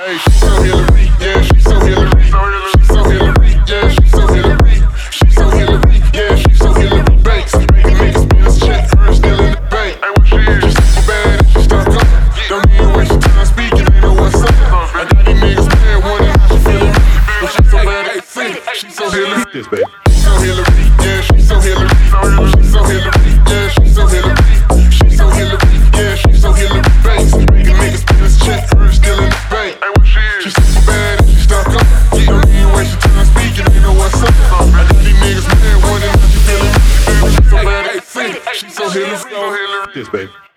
Hey, she's so Hillary, yeah, she's so Hillary. She's so Hillary, yeah, she's so Hillary. She's so Hillary, yeah, she's so Hillary Banks. Can make a spins check, her still in the bank. Hey, what she is? She's super bad and she stuck up. Don't even waste your time speaking, ain't know what's up. I got these niggas mad, wondering how she feeling. But she's so bad, hey, say it. She's so Hillary, yes, baby. She's so Hillary, yeah, she's so Hillary. She's so Hillary, yeah, she's so Hillary.